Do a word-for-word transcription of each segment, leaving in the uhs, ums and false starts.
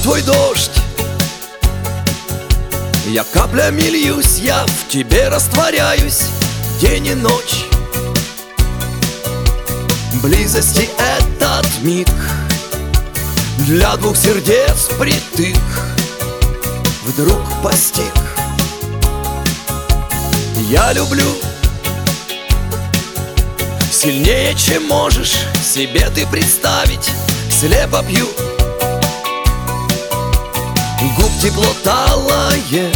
твой дождь. Я каплями льюсь, я в тебе растворяюсь день и ночь. Близости этот миг для двух сердец притык вдруг постиг. Я люблю сильнее, чем можешь себе ты представить. Слепо пью губ тепло талое,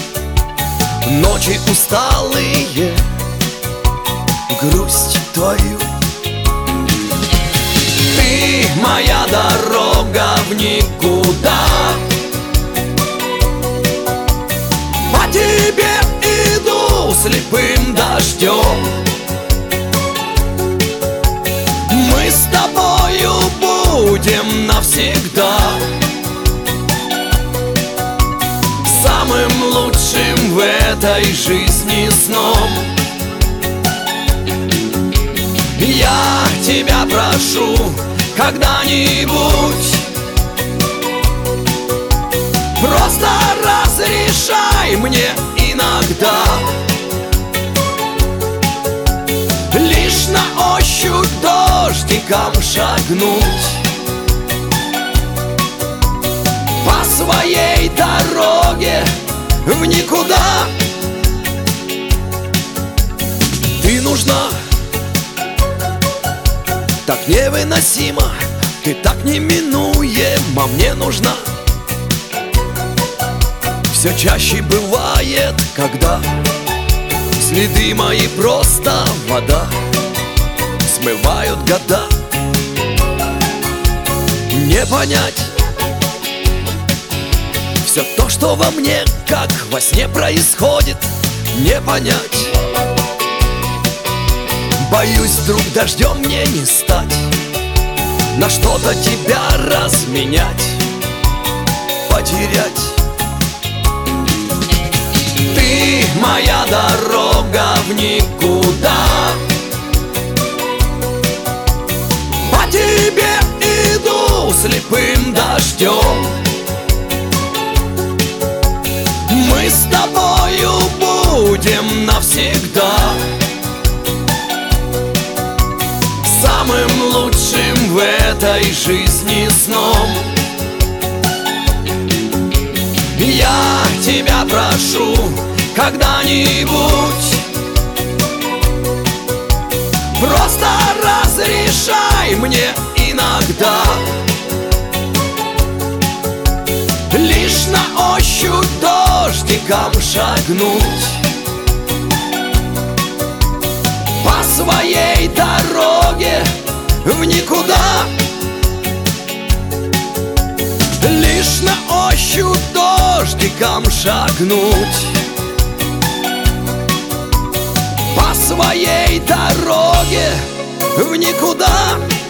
ночи усталые, грусть твою. Ты моя дорога в никуда, по тебе иду слепым дождем. Мы с тобою будем навсегда самым лучшим в этой жизни сном. Я тебя прошу когда-нибудь, просто разрешай мне иногда лишь на ощупь дождиком шагнуть по своей дороге в никуда. Ты нужна так невыносимо, ты так неминуема мне нужна. Все чаще бывает, когда следы мои просто вода смывают года. Не понять все то, что во мне, как во сне происходит, не понять. Боюсь, вдруг дождем мне не стать, на что-то тебя разменять, потерять. Ты моя дорога в никуда, по тебе иду слепым дождем. Мы с тобою будем навсегда самым лучшим в этой жизни сном. Я тебя прошу когда-нибудь, просто разрешай мне иногда лишь на ощупь дождиком шагнуть по своей дороге в никуда. Лишь на ощупь дождиком шагнуть по своей дороге в никуда.